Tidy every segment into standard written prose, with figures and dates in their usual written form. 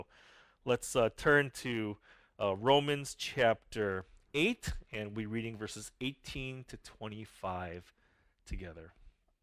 Let's turn to Romans chapter 8, and we're reading verses 18 to 25 together.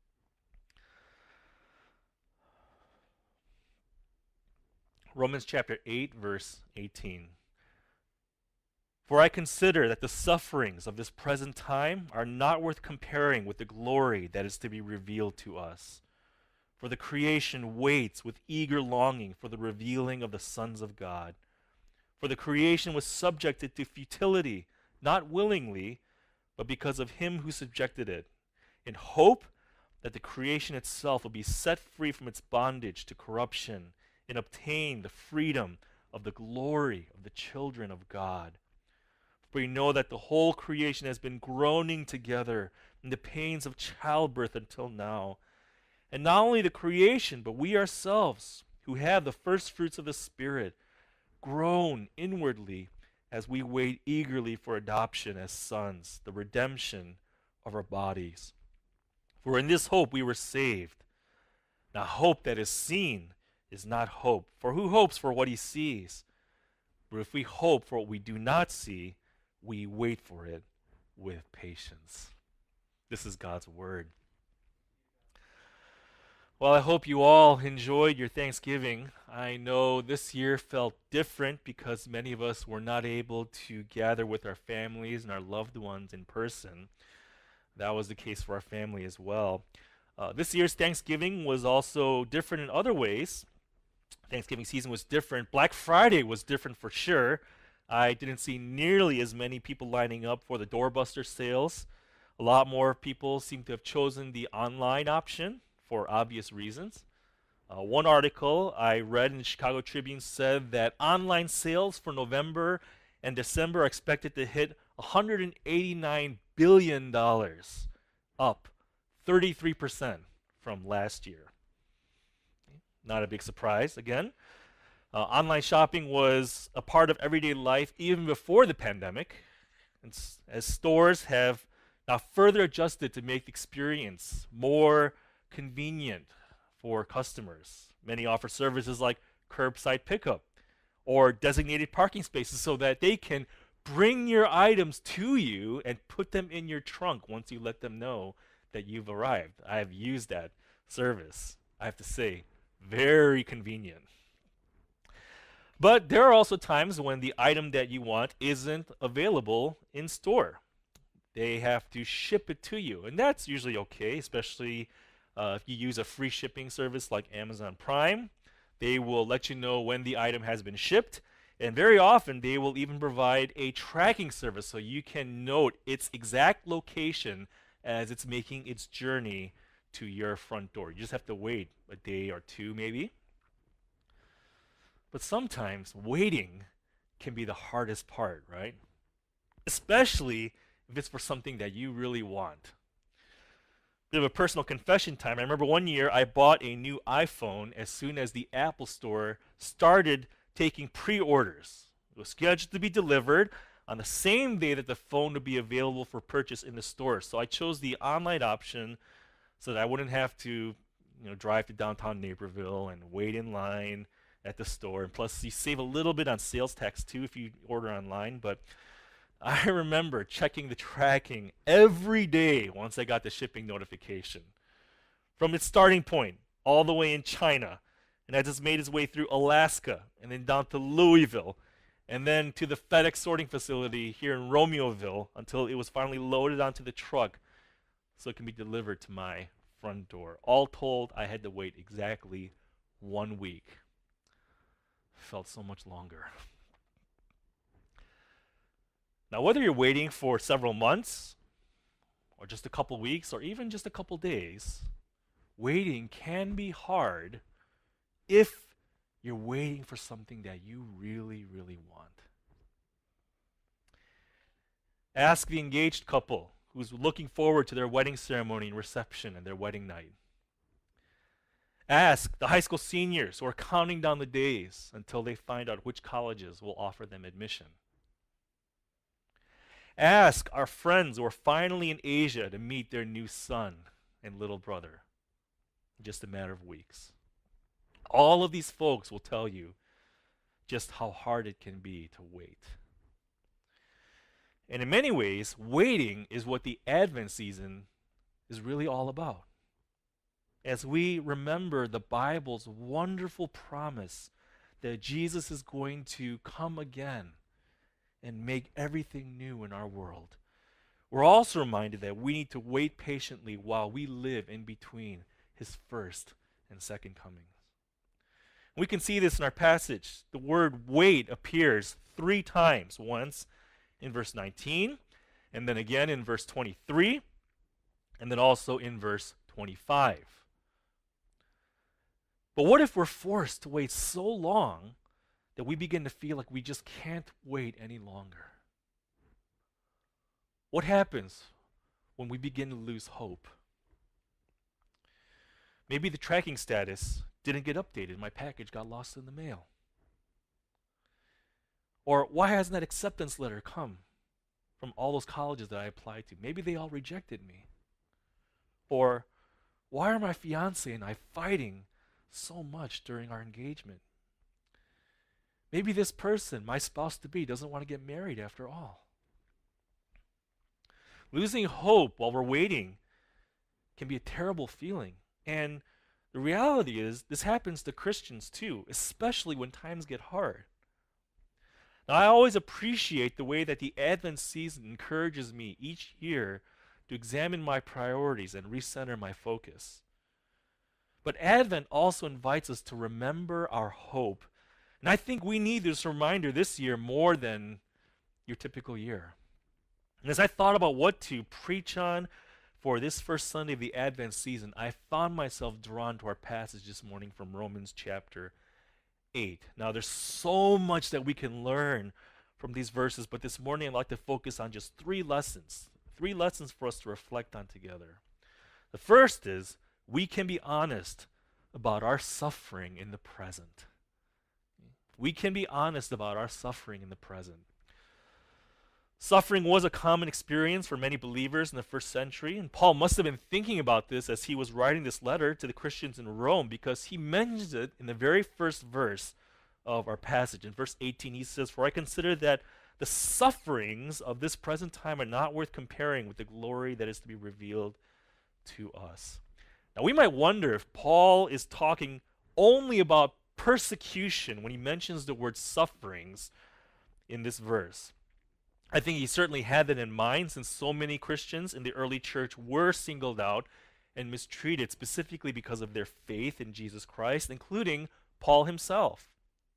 Romans chapter 8, verse 18. For I consider that the sufferings of this present time are not worth comparing with the glory that is to be revealed to us. For the creation waits with eager longing for the revealing of the sons of God. For the creation was subjected to futility, not willingly, but because of him who subjected it, in hope that the creation itself will be set free from its bondage to corruption and obtain the freedom of the glory of the children of God. For we know that the whole creation has been groaning together in the pains of childbirth until now. And not only the creation, but we ourselves, who have the first fruits of the Spirit, groan inwardly as we wait eagerly for adoption as sons, the redemption of our bodies. For in this hope we were saved. Now, hope that is seen is not hope. For who hopes for what he sees? But if we hope for what we do not see, we wait for it with patience. This is God's word. Well, I hope you all enjoyed your Thanksgiving. I know this year felt different because many of us were not able to gather with our families and our loved ones in person. That was the case for our family as well. This year's Thanksgiving was also different in other ways. Thanksgiving season was different. Black Friday was different for sure. I didn't see nearly as many people lining up for the doorbuster sales. A lot more people seem to have chosen the online option for obvious reasons. One article I read in the Chicago Tribune said that online sales for November and December are expected to hit $189 billion, up 33% from last year. Not a big surprise, again. Online shopping was a part of everyday life even before the pandemic, as stores have now further adjusted to make the experience more convenient for customers. Many offer services like curbside pickup or designated parking spaces so that they can bring your items to you and put them in your trunk once you let them know that you've arrived. I have used that service. I have to say, very convenient. But there are also times when the item that you want isn't available in store. They have to ship it to you, and that's usually okay, especially if you use a free shipping service like Amazon Prime. They will let you know when the item has been shipped, and very often they will even provide a tracking service so you can note its exact location as it's making its journey to your front door. You just have to wait a day or two maybe. But sometimes waiting can be the hardest part, right? Especially if it's for something that you really want. Bit of a personal confession time. I remember one year I bought a new iPhone as soon as the Apple Store started taking pre-orders. It was scheduled to be delivered on the same day that the phone would be available for purchase in the store. So I chose the online option so that I wouldn't have to, drive to downtown Naperville and wait in line at the store. And plus, you save a little bit on sales tax too if you order online. But I remember checking the tracking every day once I got the shipping notification. From its starting point, all the way in China, and that just made its way through Alaska, and then down to Louisville, and then to the FedEx sorting facility here in Romeoville until it was finally loaded onto the truck so it can be delivered to my front door. All told, I had to wait exactly 1 week. Felt so much longer. Now, whether you're waiting for several months, or just a couple weeks, or even just a couple days, waiting can be hard if you're waiting for something that you really, really want. Ask the engaged couple who's looking forward to their wedding ceremony and reception and their wedding night. Ask the high school seniors who are counting down the days until they find out which colleges will offer them admission. Ask our friends who are finally in Asia to meet their new son and little brother in just a matter of weeks. All of these folks will tell you just how hard it can be to wait. And in many ways, waiting is what the Advent season is really all about. As we remember the Bible's wonderful promise that Jesus is going to come again and make everything new in our world, we're also reminded that we need to wait patiently while we live in between his first and second comings. We can see this in our passage. The word wait appears 3 times, once in verse 19, and then again in verse 23, and then also in verse 25. But what if we're forced to wait so long that we begin to feel like we just can't wait any longer? What happens when we begin to lose hope? Maybe the tracking status didn't get updated. My package got lost in the mail. Or why hasn't that acceptance letter come from all those colleges that I applied to? Maybe they all rejected me. Or why are my fiance and I fighting so much during our engagement? Maybe this person, my spouse-to-be, doesn't want to get married after all. Losing hope while we're waiting can be a terrible feeling. And the reality is, this happens to Christians too, especially when times get hard. Now, I always appreciate the way that the Advent season encourages me each year to examine my priorities and recenter my focus. But Advent also invites us to remember our hope. And I think we need this reminder this year more than your typical year. And as I thought about what to preach on for this first Sunday of the Advent season, I found myself drawn to our passage this morning from Romans chapter 8. Now, there's so much that we can learn from these verses, but this morning I'd like to focus on just 3 lessons. 3 lessons for us to reflect on together. The first is, we can be honest about our suffering in the present. We can be honest about our suffering in the present. Suffering was a common experience for many believers in the first century, and Paul must have been thinking about this as he was writing this letter to the Christians in Rome, because he mentions it in the very first verse of our passage. In verse 18, he says, "For I consider that the sufferings of this present time are not worth comparing with the glory that is to be revealed to us." Now, we might wonder if Paul is talking only about persecution when he mentions the word sufferings in this verse. I think he certainly had that in mind, since so many Christians in the early church were singled out and mistreated specifically because of their faith in Jesus Christ, including Paul himself.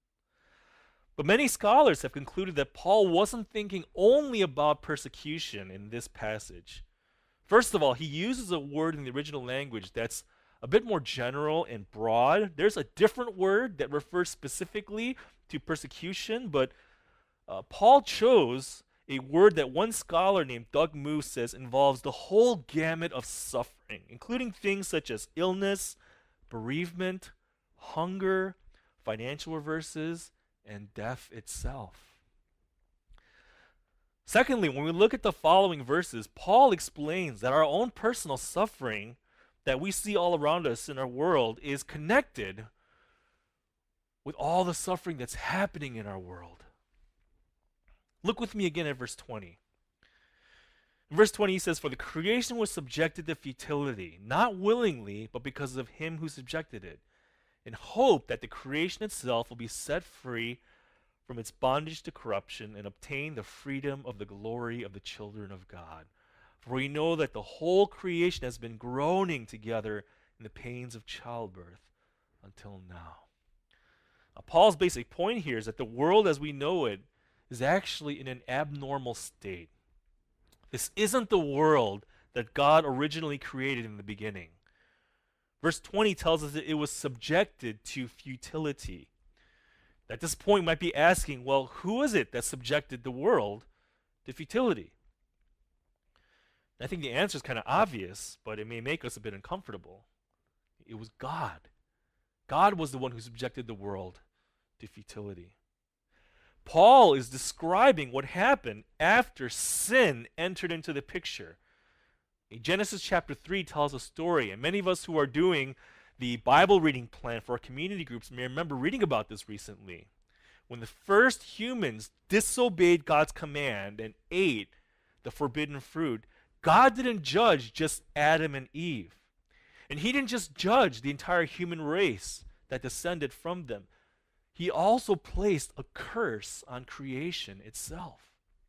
But many scholars have concluded that Paul wasn't thinking only about persecution in this passage. First of all, he uses a word in the original language that's a bit more general and broad. There's a different word that refers specifically to persecution, but Paul chose a word that one scholar named Doug Moo says involves the whole gamut of suffering, including things such as illness, bereavement, hunger, financial reverses, and death itself. Secondly, when we look at the following verses, Paul explains that our own personal suffering that we see all around us in our world is connected with all the suffering that's happening in our world. Look with me again at verse 20. In verse 20 he says, "For the creation was subjected to futility, not willingly, but because of him who subjected it, in hope that the creation itself will be set free from its bondage to corruption and obtain the freedom of the glory of the children of God. For we know that the whole creation has been groaning together in the pains of childbirth until now." Now, Paul's basic point here is that the world as we know it is actually in an abnormal state. This isn't the world that God originally created in the beginning. Verse 20 tells us that it was subjected to futility. At this point, we might be asking, well, who is it that subjected the world to futility? I think the answer is kind of obvious, but it may make us a bit uncomfortable. It was God. God was the one who subjected the world to futility. Paul is describing what happened after sin entered into the picture. Genesis chapter 3 tells a story, and many of us who are doing the Bible reading plan for our community groups may remember reading about this recently, when the first humans disobeyed God's command and ate the forbidden fruit, God didn't judge just Adam and Eve. And he didn't just judge the entire human race that descended from them. He also placed a curse on creation itself.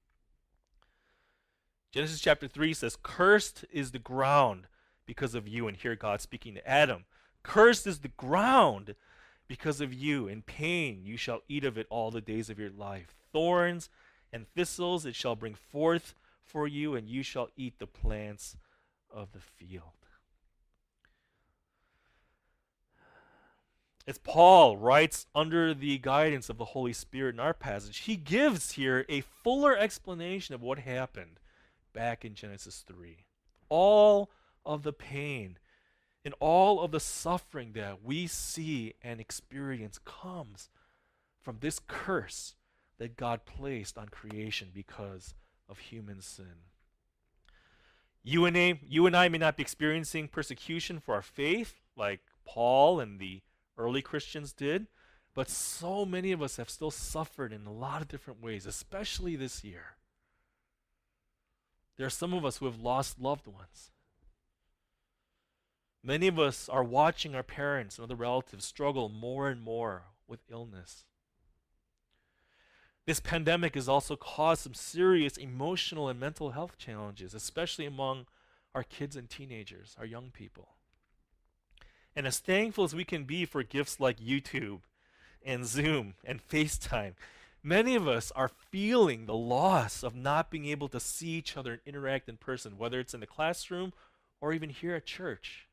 Genesis chapter 3 says, "Cursed is the ground because of you." And here God speaking to Adam. "Cursed is the ground because of you. In pain you shall eat of it all the days of your life. Thorns and thistles it shall bring forth for you, and you shall eat the plants of the field." As Paul writes under the guidance of the Holy Spirit in our passage, he gives here a fuller explanation of what happened back in Genesis 3. All of the pain and all of the suffering that we see and experience comes from this curse that God placed on creation because of human sin. You and I may not be experiencing persecution for our faith like Paul and the early Christians did, but so many of us have still suffered in a lot of different ways, especially this year. There are some of us who have lost loved ones. Many of us are watching our parents and other relatives struggle more and more with illness. This pandemic has also caused some serious emotional and mental health challenges, especially among our kids and teenagers, our young people. And as thankful as we can be for gifts like YouTube and Zoom and FaceTime, many of us are feeling the loss of not being able to see each other and interact in person, whether it's in the classroom or even here at church.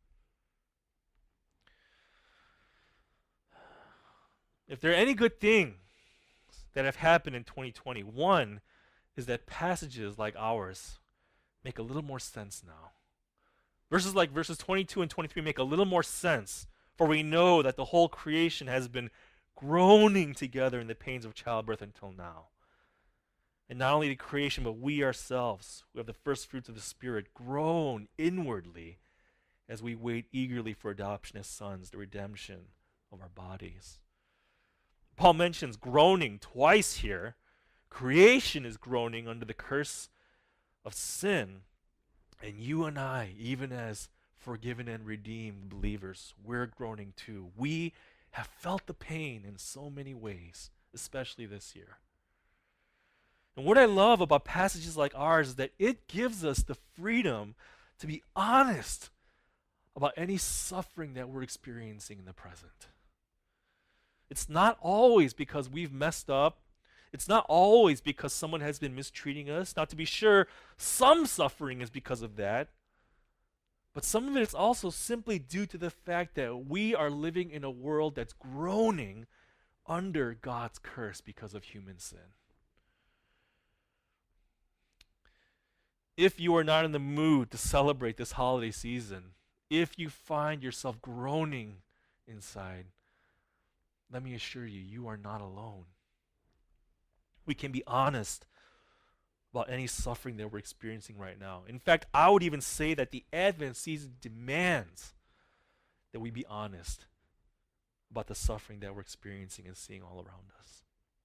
If there are any good things that have happened in 2021, is that passages like ours make a little more sense now. Verses like verses 22 and 23 make a little more sense, for we know that the whole creation has been groaning together in the pains of childbirth until now. And not only the creation, but we ourselves, who have the first fruits of the Spirit, groan inwardly as we wait eagerly for adoption as sons, the redemption of our bodies. Paul mentions groaning twice here. Creation is groaning under the curse of sin. And you and I, even as forgiven and redeemed believers, we're groaning too. We have felt the pain in so many ways, especially this year. And what I love about passages like ours is that it gives us the freedom to be honest about any suffering that we're experiencing in the present. It's not always because we've messed up. It's not always because someone has been mistreating us. Now, to be sure, some suffering is because of that. But some of it is also simply due to the fact that we are living in a world that's groaning under God's curse because of human sin. If you are not in the mood to celebrate this holiday season, if you find yourself groaning inside, let me assure you, you are not alone. We can be honest about any suffering that we're experiencing right now. In fact, I would even say that the Advent season demands that we be honest about the suffering that we're experiencing and seeing all around us.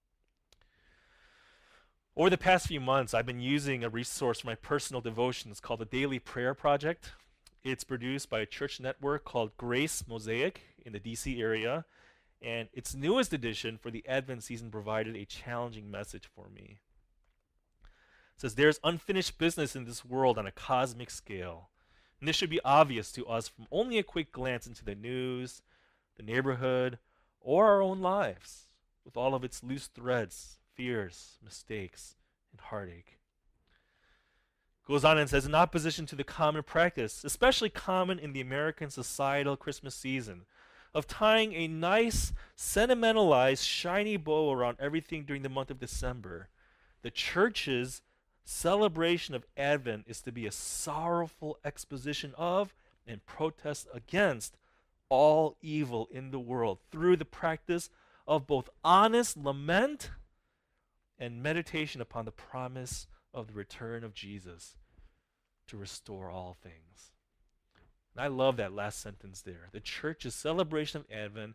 Over the past few months, I've been using a resource for my personal devotions called the Daily Prayer Project. It's produced by a church network called Grace Mosaic in the DC area. And its newest edition for the Advent season provided a challenging message for me. It says, "There's unfinished business in this world on a cosmic scale. And this should be obvious to us from only a quick glance into the news, the neighborhood, or our own lives, with all of its loose threads, fears, mistakes, and heartache." Goes on and says, in opposition to the common practice, especially common in the American societal Christmas season, of tying a nice, sentimentalized, shiny bow around everything during the month of December, the church's celebration of Advent is to be a sorrowful exposition of and protest against all evil in the world through the practice of both honest lament and meditation upon the promise of the return of Jesus to restore all things. And I love that last sentence there. The church's celebration of Advent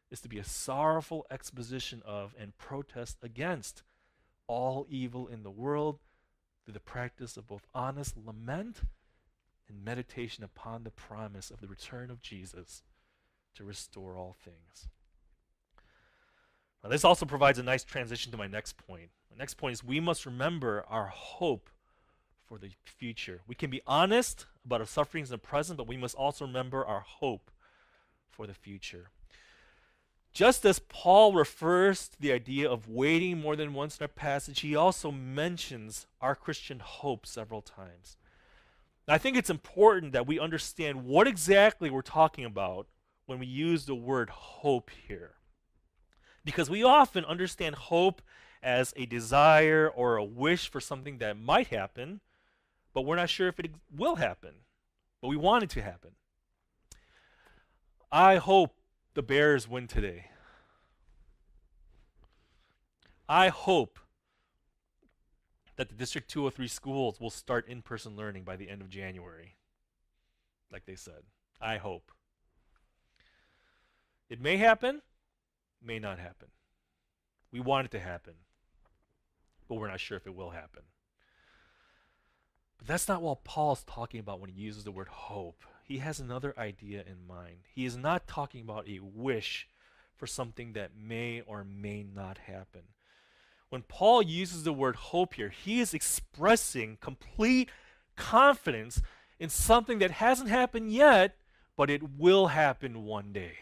is to be a sorrowful exposition of and protest against all evil in the world through the practice of both honest lament and meditation upon the promise of the return of Jesus to restore all things. Now, this also provides a nice transition to my next point. My next point is we must remember our hope for the future. We can be honest about our sufferings in the present, but we must also remember our hope for the future. Just as Paul refers to the idea of waiting more than once in our passage, he also mentions our Christian hope several times. Now, I think it's important that we understand what exactly we're talking about when we use the word hope here. Because we often understand hope as a desire or a wish for something that might happen, but we're not sure if it will happen, but we want it to happen. I hope the Bears win today. I hope that the District 203 schools will start in-person learning by the end of January, like they said. I hope. It may happen, may not happen. We want it to happen, but we're not sure if it will happen. But that's not what Paul's talking about when he uses the word hope. He has another idea in mind. He is not talking about a wish for something that may or may not happen. When Paul uses the word hope here, he is expressing complete confidence in something that hasn't happened yet, but it will happen one day.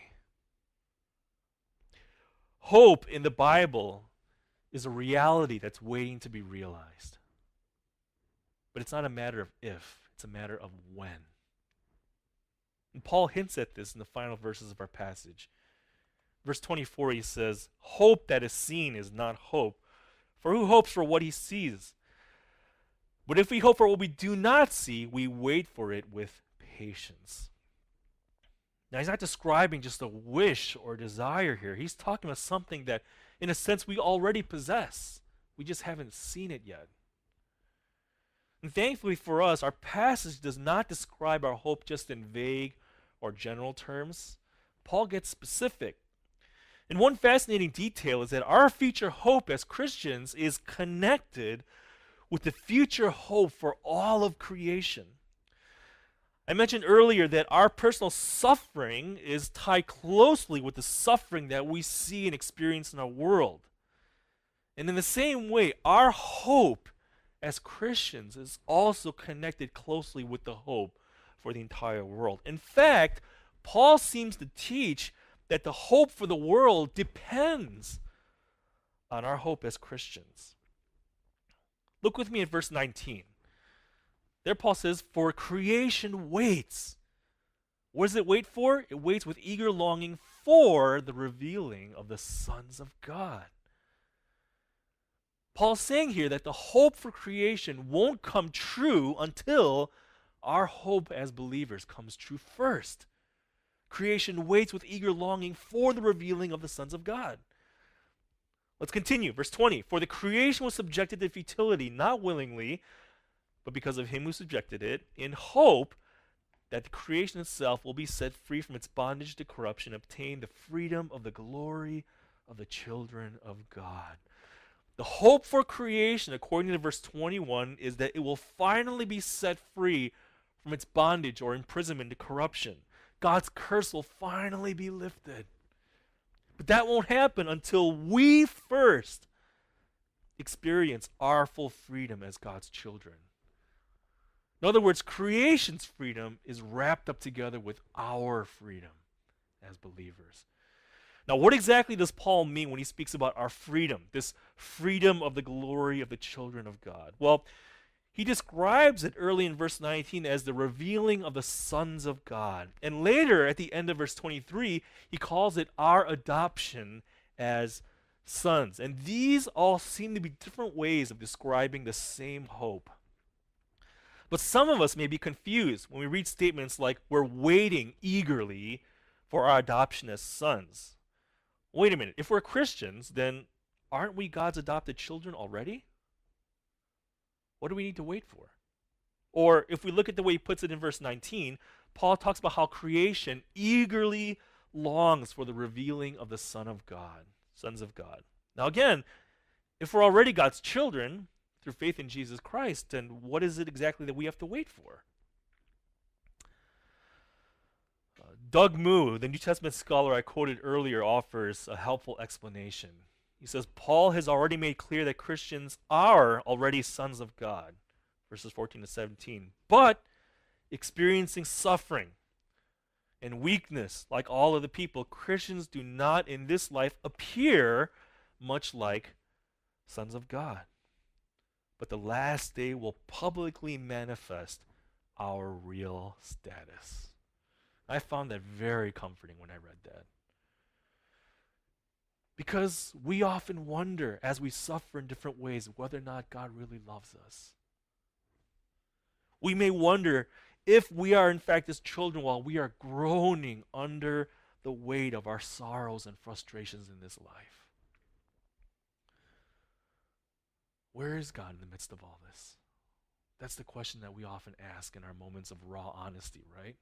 Hope in the Bible is a reality that's waiting to be realized. But it's not a matter of if, it's a matter of when. And Paul hints at this in the final verses of our passage. Verse 24, he says, "Hope that is seen is not hope. For who hopes for what he sees? But if we hope for what we do not see, we wait for it with patience." Now, he's not describing just a wish or desire here. He's talking about something that, in a sense, we already possess. We just haven't seen it yet. And thankfully for us, our passage does not describe our hope just in vague or general terms. Paul gets specific. And one fascinating detail is that our future hope as Christians is connected with the future hope for all of creation. I mentioned earlier that our personal suffering is tied closely with the suffering that we see and experience in our world. And in the same way, our hope as Christians is also connected closely with the hope for the entire world. In fact, Paul seems to teach that the hope for the world depends on our hope as Christians. Look with me at verse 19. There Paul says, "For creation waits." What does it wait for? It waits with eager longing for the revealing of the sons of God. Paul's saying here that the hope for creation won't come true until our hope as believers comes true first. Creation waits with eager longing for the revealing of the sons of God. Let's continue. Verse 20. "For the creation was subjected to futility, not willingly, but because of him who subjected it, in hope that the creation itself will be set free from its bondage to corruption, obtain the freedom of the glory of the children of God." The hope for creation, according to verse 21, is that it will finally be set free from its bondage or imprisonment to corruption. God's curse will finally be lifted. But that won't happen until we first experience our full freedom as God's children. In other words, creation's freedom is wrapped up together with our freedom as believers. Now, what exactly does Paul mean when he speaks about our freedom, this freedom of the glory of the children of God? Well, he describes it early in verse 19 as the revealing of the sons of God. And later, at the end of verse 23, he calls it our adoption as sons. And these all seem to be different ways of describing the same hope. But some of us may be confused when we read statements like, "We're waiting eagerly for our adoption as sons." Wait a minute, if we're Christians, then aren't we God's adopted children already? What do we need to wait for? Or if we look at the way he puts it in verse 19, Paul talks about how creation eagerly longs for the revealing of the sons of God. Now again, if we're already God's children through faith in Jesus Christ, then what is it exactly that we have to wait for? Doug Moo, the New Testament scholar I quoted earlier, offers a helpful explanation. He says, Paul has already made clear that Christians are already sons of God, verses 14 to 17, but experiencing suffering and weakness like all of the people, Christians do not in this life appear much like sons of God. But the last day will publicly manifest our real status. I found that very comforting when I read that. Because we often wonder, as we suffer in different ways, whether or not God really loves us. We may wonder if we are in fact His children while we are groaning under the weight of our sorrows and frustrations in this life. Where is God in the midst of all this? That's the question that we often ask in our moments of raw honesty, right?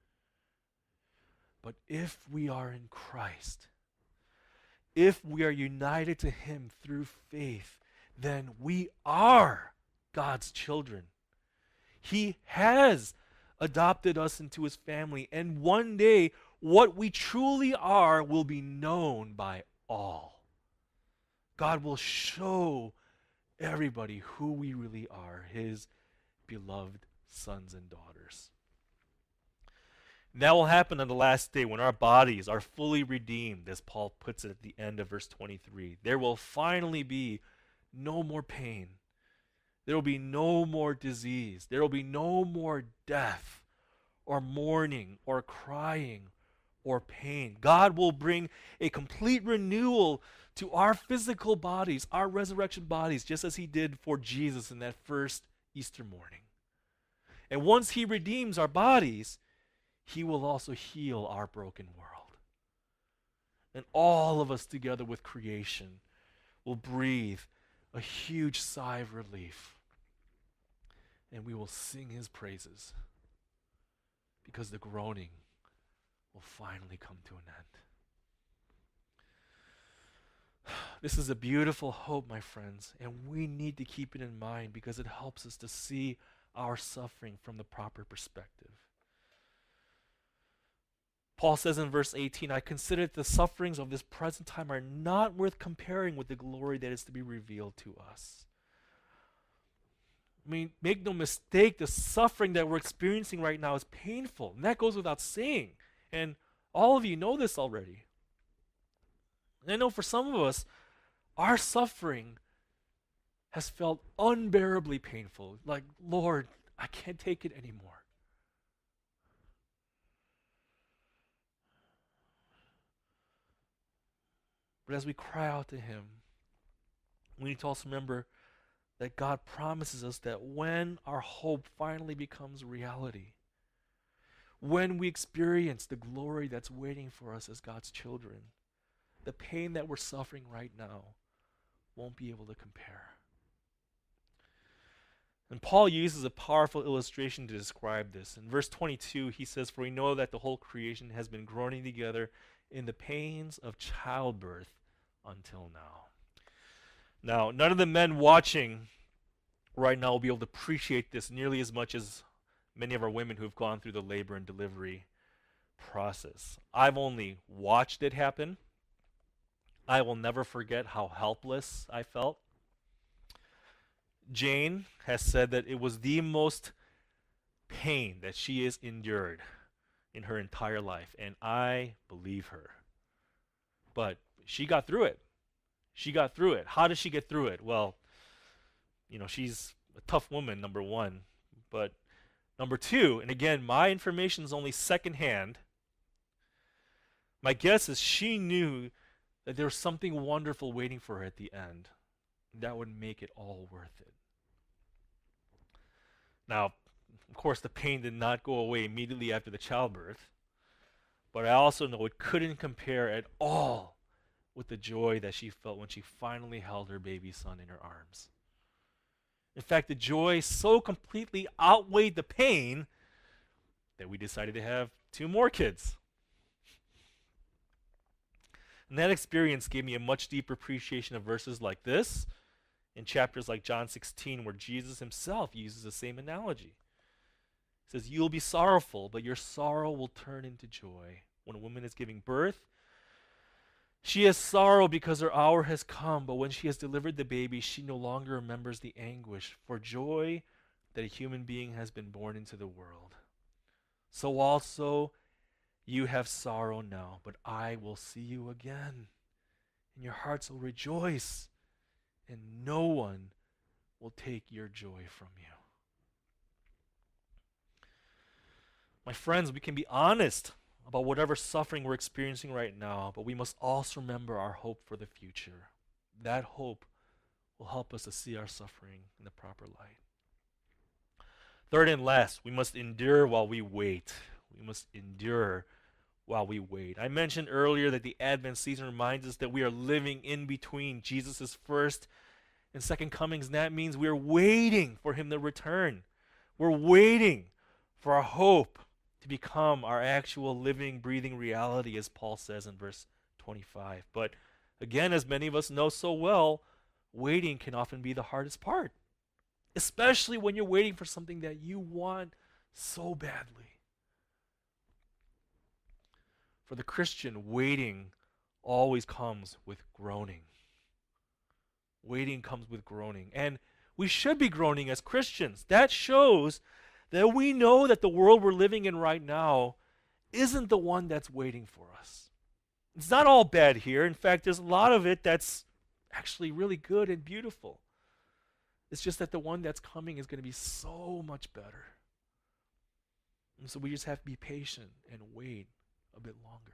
But if we are in Christ, if we are united to Him through faith, then we are God's children. He has adopted us into His family, and one day what we truly are will be known by all. God will show everybody who we really are, His beloved sons and daughters. That will happen on the last day when our bodies are fully redeemed, as Paul puts it at the end of verse 23. There will finally be no more pain. There will be no more disease. There will be no more death or mourning or crying or pain. God will bring a complete renewal to our physical bodies, our resurrection bodies, just as He did for Jesus in that first Easter morning. And once He redeems our bodies, He will also heal our broken world. And all of us together with creation will breathe a huge sigh of relief. And we will sing His praises because the groaning will finally come to an end. This is a beautiful hope, my friends, and we need to keep it in mind because it helps us to see our suffering from the proper perspective. Paul says in verse 18, I consider that the sufferings of this present time are not worth comparing with the glory that is to be revealed to us. I mean, make no mistake, the suffering that we're experiencing right now is painful, and that goes without saying. And all of you know this already. And I know for some of us, our suffering has felt unbearably painful. Like, Lord, I can't take it anymore. But as we cry out to Him, we need to also remember that God promises us that when our hope finally becomes reality, when we experience the glory that's waiting for us as God's children, the pain that we're suffering right now won't be able to compare. And Paul uses a powerful illustration to describe this. In verse 22, he says, For we know that the whole creation has been groaning together in the pains of childbirth until now. Now, none of the men watching right now will be able to appreciate this nearly as much as many of our women who have gone through the labor and delivery process. I've only watched it happen. I will never forget how helpless I felt. Jane has said that it was the most pain that she has endured in her entire life, and I believe her. But she got through it. She got through it. How did she get through it? Well, she's a tough woman, number one. But number two, and again, my information is only secondhand. My guess is she knew that there was something wonderful waiting for her at the end that would make it all worth it. Now, of course, the pain did not go away immediately after the childbirth, but I also know it couldn't compare at all with the joy that she felt when she finally held her baby son in her arms. In fact, the joy so completely outweighed the pain that we decided to have 2 more kids. And that experience gave me a much deeper appreciation of verses like this in chapters like John 16, where Jesus himself uses the same analogy. He says, "You'll be sorrowful, but your sorrow will turn into joy." When a woman is giving birth, she has sorrow because her hour has come, but when she has delivered the baby, she no longer remembers the anguish for joy that a human being has been born into the world. So also you have sorrow now, but I will see you again, and your hearts will rejoice, and no one will take your joy from you. My friends, we can be honest about whatever suffering we're experiencing right now, but we must also remember our hope for the future. That hope will help us to see our suffering in the proper light. Third and last, we must endure while we wait. We must endure while we wait. I mentioned earlier that the Advent season reminds us that we are living in between Jesus' first and second comings, and that means we're waiting for him to return. We're waiting for our hope to become our actual living, breathing reality, as Paul says in verse 25. But again, as many of us know so well, waiting can often be the hardest part, especially when you're waiting for something that you want so badly. For the Christian, waiting always comes with groaning. Waiting comes with groaning. And we should be groaning as Christians. That shows that we know that the world we're living in right now isn't the one that's waiting for us. It's not all bad here. In fact, there's a lot of it that's actually really good and beautiful. It's just that the one that's coming is going to be so much better. And so we just have to be patient and wait a bit longer.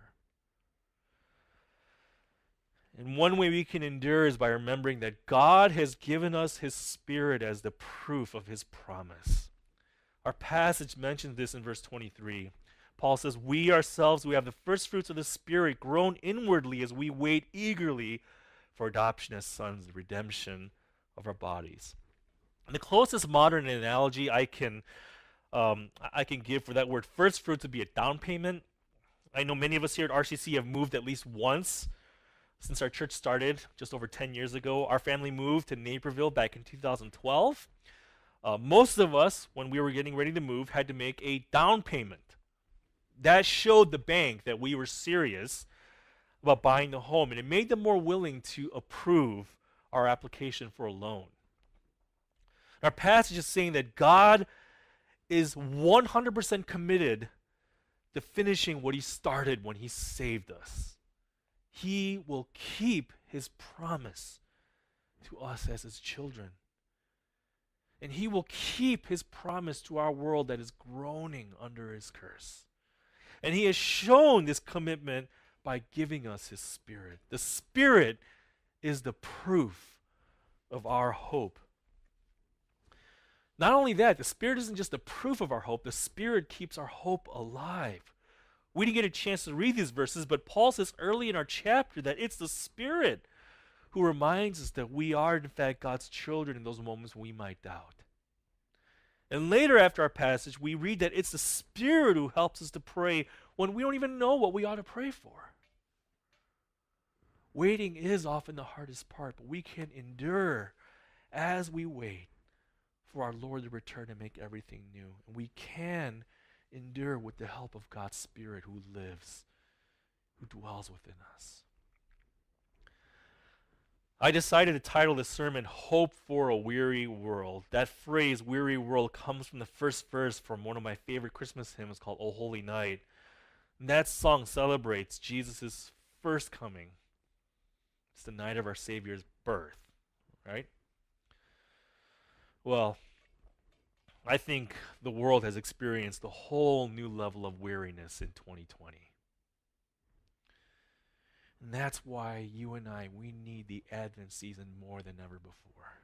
And one way we can endure is by remembering that God has given us his Spirit as the proof of his promise. Our passage mentions this in verse 23. Paul says, "We ourselves, we have the first fruits of the Spirit, groan inwardly as we wait eagerly for adoption as sons, the redemption of our bodies." And the closest modern analogy I can give for that word first fruits would be a down payment. I know many of us here at RCC have moved at least once since our church started just over 10 years ago. Our family moved to Naperville back in 2012. Most of us, when we were getting ready to move, had to make a down payment. That showed the bank that we were serious about buying the home, and it made them more willing to approve our application for a loan. Our passage is saying that God is 100% committed to finishing what he started when he saved us. He will keep his promise to us as his children. And he will keep his promise to our world that is groaning under his curse. And he has shown this commitment by giving us his Spirit. The Spirit is the proof of our hope. Not only that, the Spirit isn't just the proof of our hope, the Spirit keeps our hope alive. We didn't get a chance to read these verses, but Paul says early in our chapter that it's the Spirit who reminds us that we are, in fact, God's children in those moments when we might doubt. And later after our passage, we read that it's the Spirit who helps us to pray when we don't even know what we ought to pray for. Waiting is often the hardest part, but we can endure as we wait for our Lord to return and make everything new. And we can endure with the help of God's Spirit who lives, who dwells within us. I decided to title this sermon, "Hope for a Weary World." That phrase, weary world, comes from the first verse from one of my favorite Christmas hymns called "O Holy Night." And that song celebrates Jesus' first coming. It's the night of our Savior's birth, right? Well, I think the world has experienced a whole new level of weariness in 2020. And that's why you and I, we need the Advent season more than ever before.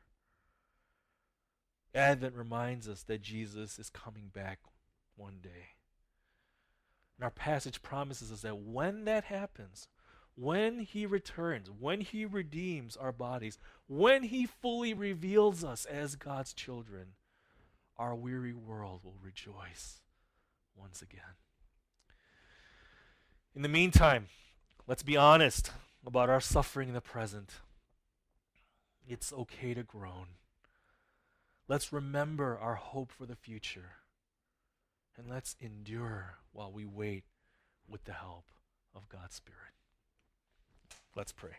Advent reminds us that Jesus is coming back one day. And our passage promises us that when that happens, when he returns, when he redeems our bodies, when he fully reveals us as God's children, our weary world will rejoice once again. In the meantime, let's be honest. about our suffering in the present. It's okay to groan. Let's remember our hope for the future. And let's endure while we wait with the help of God's Spirit. Let's pray.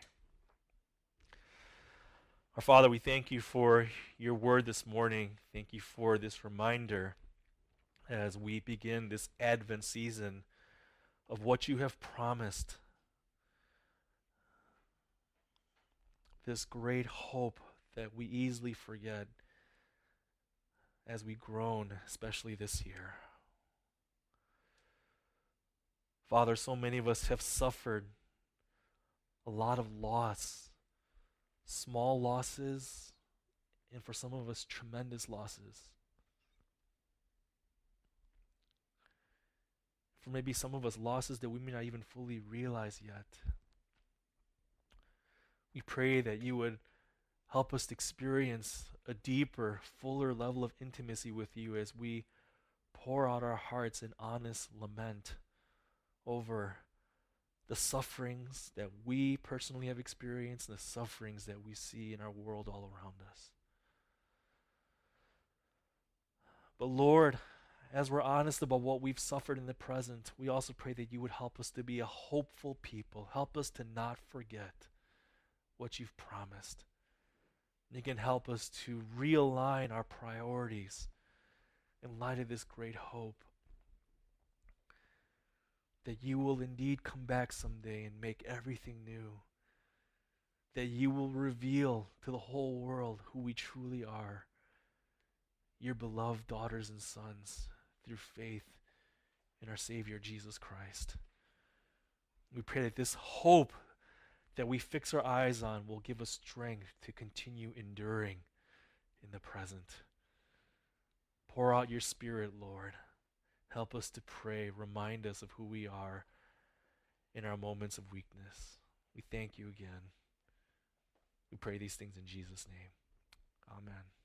Our Father, we thank you for your word this morning. Thank you for this reminder as we begin this Advent season of what you have promised. This great hope that we easily forget as we groan, especially this year. Father, so many of us have suffered a lot of loss, small losses, and for some of us, tremendous losses. For maybe some of us, losses that we may not even fully realize yet. We pray that you would help us to experience a deeper, fuller level of intimacy with you as we pour out our hearts in honest lament over the sufferings that we personally have experienced and the sufferings that we see in our world all around us. But Lord, as we're honest about what we've suffered in the present, we also pray that you would help us to be a hopeful people. Help us to not forget what you've promised. And you can help us to realign our priorities in light of this great hope that you will indeed come back someday and make everything new. That you will reveal to the whole world who we truly are, your beloved daughters and sons, through faith in our Savior Jesus Christ. We pray that this hope that we fix our eyes on will give us strength to continue enduring in the present. Pour out your Spirit, Lord. Help us to pray. Remind us of who we are in our moments of weakness. We thank you again. We pray these things in Jesus' name. Amen.